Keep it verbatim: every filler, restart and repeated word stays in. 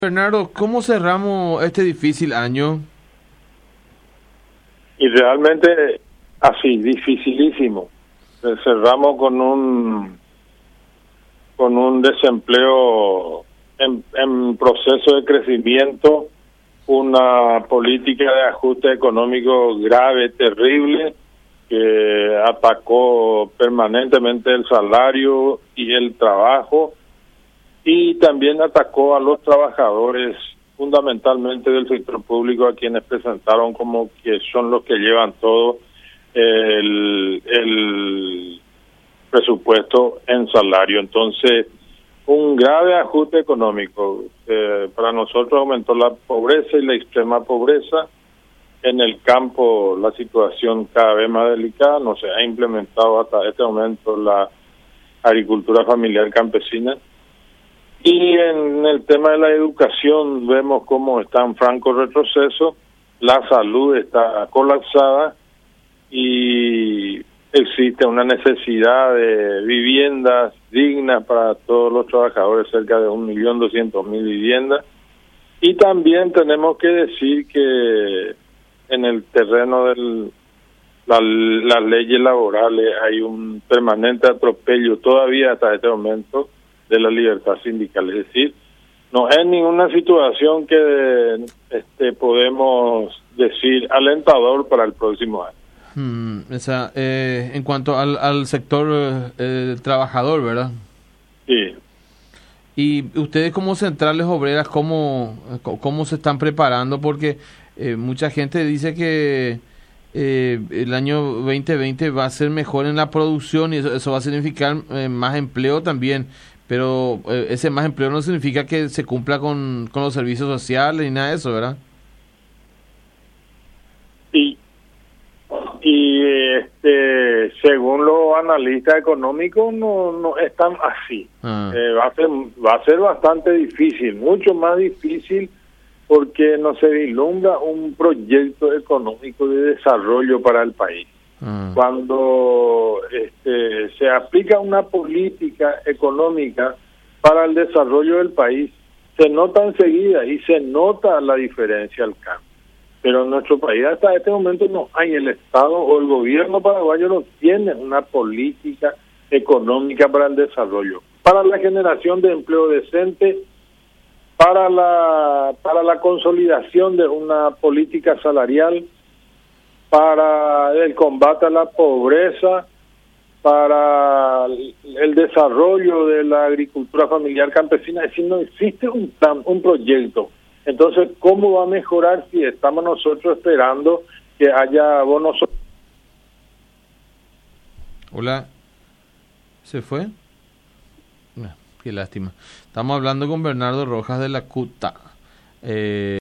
Bernardo, ¿cómo cerramos este difícil año? Y realmente así, dificilísimo. Eh, Cerramos con un con un desempleo en, en proceso de crecimiento, una política de ajuste económico grave, terrible, que atacó permanentemente el salario y el trabajo, y también atacó a los trabajadores, fundamentalmente del sector público, a quienes presentaron como que son los que llevan todo el, el presupuesto en salario. Entonces, un grave ajuste económico. Eh, para nosotros aumentó la pobreza y la extrema pobreza. En el campo la situación cada vez más delicada, no se ha implementado hasta este momento la agricultura familiar campesina. Y en el tema de la educación vemos cómo está en franco retroceso, la salud está colapsada y existe una necesidad de viviendas dignas para todos los trabajadores, cerca de un millón doscientos mil viviendas. Y también tenemos que decir que en el terreno de la, las leyes laborales hay un permanente atropello todavía hasta este momento de la libertad sindical. Es decir, no es ninguna situación que este, podemos decir alentador para el próximo año. Hmm, esa, eh, en cuanto al, al sector eh, trabajador, ¿verdad? Sí. Y ustedes como centrales obreras, ¿cómo, cómo se están preparando? Porque eh, mucha gente dice que eh, el año veinte veinte va a ser mejor en la producción y eso, eso va a significar eh, más empleo también. Pero eh, ese más empleo no significa que se cumpla con, con los servicios sociales ni nada de eso, ¿verdad? Y, y este, según los analistas económicos, no, no están así. Ah. Eh, va a ser, va a ser bastante difícil, mucho más difícil, porque no se vislumbra un proyecto económico de desarrollo para el país. Ah. Cuando este, se aplica una política económica para el desarrollo del país, se nota enseguida y se nota la diferencia al cambio. Pero en nuestro país hasta este momento no hay, el Estado o el gobierno paraguayo no tiene una política económica para el desarrollo, para la generación de empleo decente, para la, para la consolidación de una política salarial, para el combate a la pobreza, para el desarrollo de la agricultura familiar campesina. Es decir, no existe un plan, un proyecto. Entonces, ¿cómo va a mejorar si estamos nosotros esperando que haya bonos? Hola, ¿se fue? Ah, qué lástima. Estamos hablando con Bernardo Rojas de la CUTA. Eh...